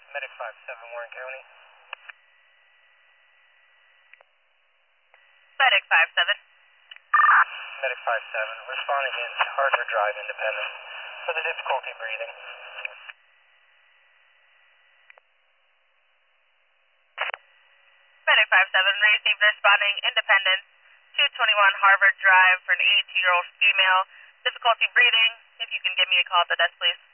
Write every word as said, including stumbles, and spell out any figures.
Medic five seven, Warren County. Medic five seven. Medic five seven, responding in Harvard Drive, Independence, for the difficulty breathing. Medic five seven, received responding Independence, two twenty-one Harvard Drive for an eighty-two-year-old female, difficulty breathing. If you can give me a call at the desk, please.